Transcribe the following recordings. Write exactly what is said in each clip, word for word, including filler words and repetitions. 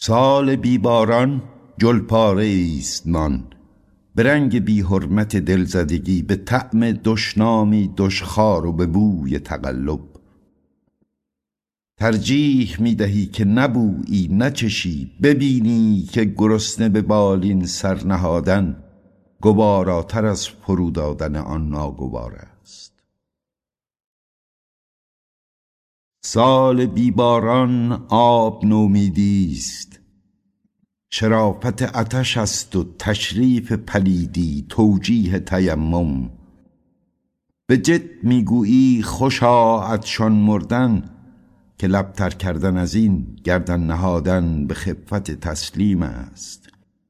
سال بی باران جلپاره ایست نان، به رنگ بی حرمت دلزدگی، به طعم دشنامی دشخوار و به بوی تقلب. ترجیح می دهی که نبویی نچشی، ببینی که گرسنه به بالین سر نهادن گواراتر از فرو دادن آن ناگوار است. سال بی باران آب نومیدی است، شرافت عطش است و تشریف پلیدی توجیه تیمم. به جد میگویی خوشا عطشان مردن، که لبتر کردن از این گردن نهادن به خفت تسلیم است.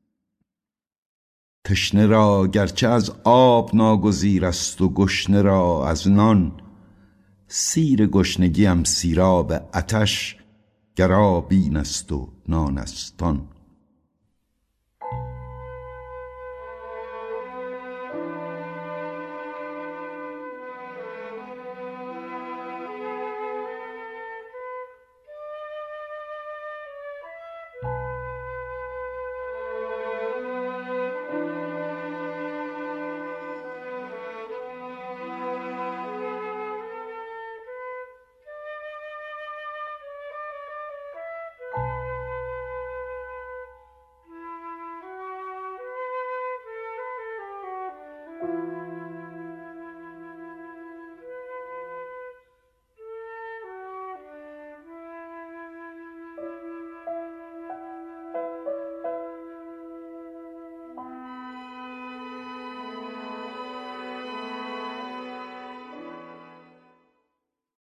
تشنه را گرچه از آب ناگزیر است و گشنه را از نان، سیر گشنگیم سیراب عطش گرابین است و نانستان.